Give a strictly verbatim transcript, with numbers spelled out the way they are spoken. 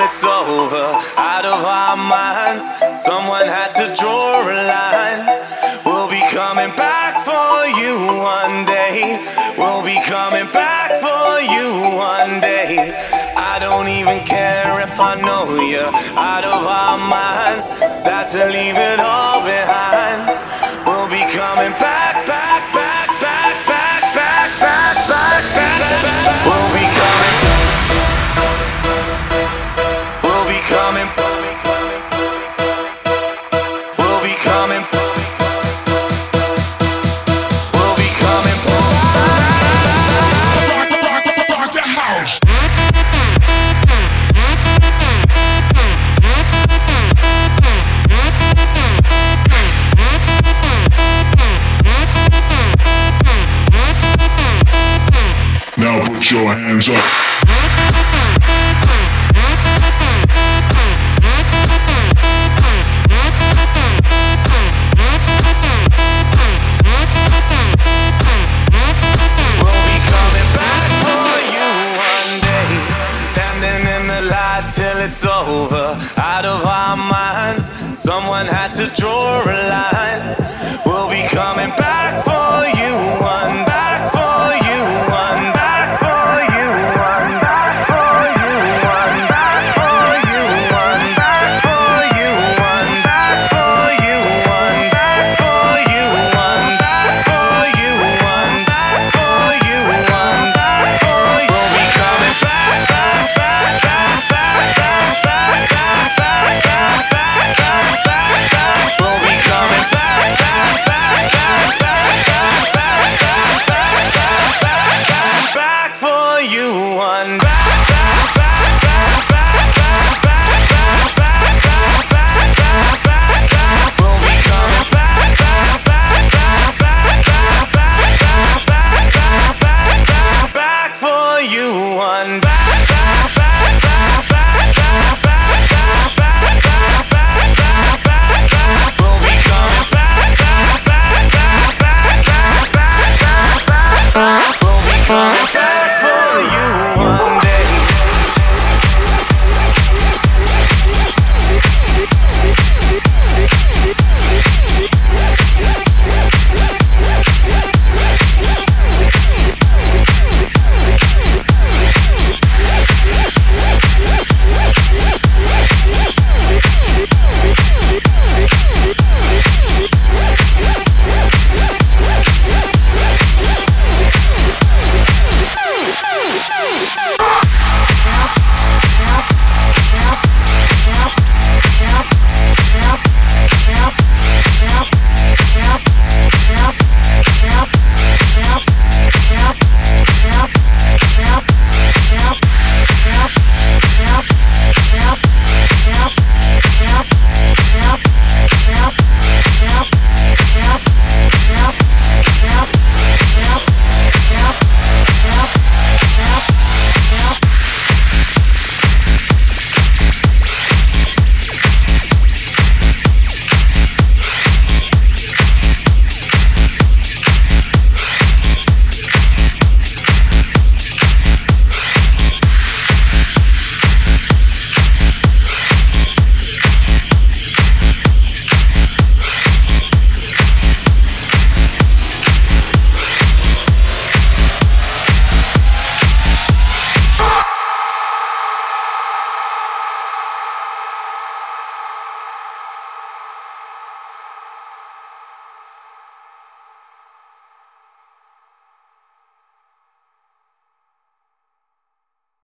it's over, out of our minds. Someone had to draw a line. We'll be coming back for you one day. We'll be coming back for you one day. I don't even care if I know you're out of our minds. Start to leave it all behind. We'll be coming back, back, back, back, back, back, back, back, back, back. We'll be coming. We'll be coming. We'll be coming. We'll be coming. Rock the house. Now put your hands up. We'll be coming back for you one day. Standing in the light till it's over, out of our minds. Someone had to draw a line. We'll be coming back for you one, back for you one, back for you one, back for you one, back for you one, back for you one, back for you one, back for you one, back for you one, back for you one, back for you. We'll be coming back, back, back, back, back, back, back, back, back, back, back, back, back, back. We'll be coming back, back, back, back, back, back, back, back, back, back, back, back for you one. Back, back, back, back, back, back, back, back, back, back, back, back, back. We'll be coming back, back, back, back, back, back, back, back, back, back, back, back for you one. Back.